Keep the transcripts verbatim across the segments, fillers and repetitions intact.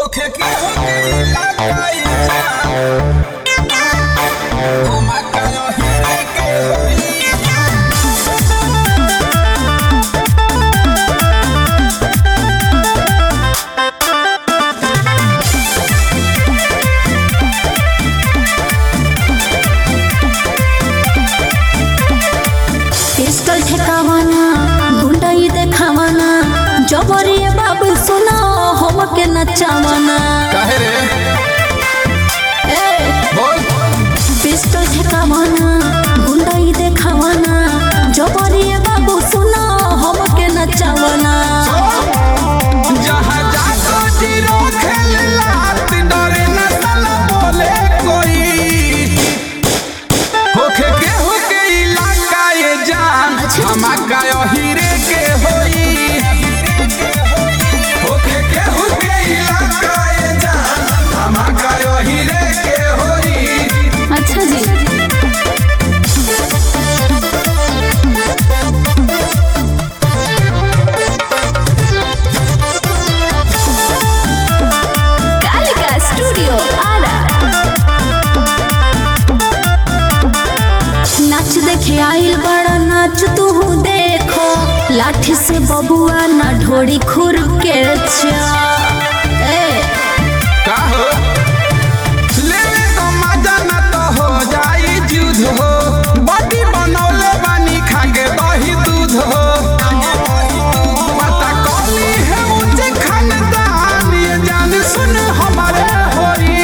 होखे के लगाई ओ मकायो हीरे के होई पिस्टल ठेकावाना गुंडाई देखावाना जबरी बाबू सुना हमके नचावाना काहे रे ए बोल पिस्टल ठेकावाना गुंडाई देखावाना जबरी बाबू सुना हमके नचावाना जहां जाको जीरो खेलला डरे न साला बोले कोई होखे के होके इलाका ये जान हमकायो हीरे के होई होखे के होके इलाका ये जान हमकायो हीरे के होई अच्छा जी कालिका स्टूडियो आरा नाच देखे आइल बड़ा नाच तू देखो लाठी से बबुआ ना ढोड़ी खुर के चा ए का हो ले ले तो मजा न तो हो जाई जुध हो बॉडी बनौले बानी खाके दही दूध हो पता कौली है ऊंचे खानदान ये जान सुन हमारे होई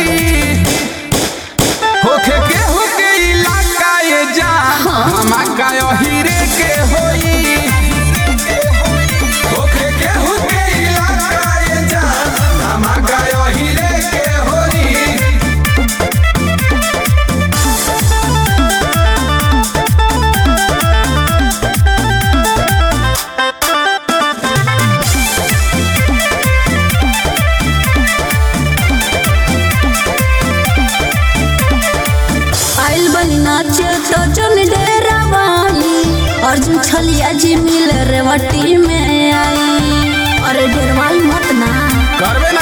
होखे के होके इलाका ये जान हमकायो हीरे के होई होखे के होके इलाका ये जान हमकायो हीरे के होई आइल बनी नाच तो चल डेरा वाली अर्जुन छलिया जी मिल रेवटी में आई अरे डेरवाल मत ना करबे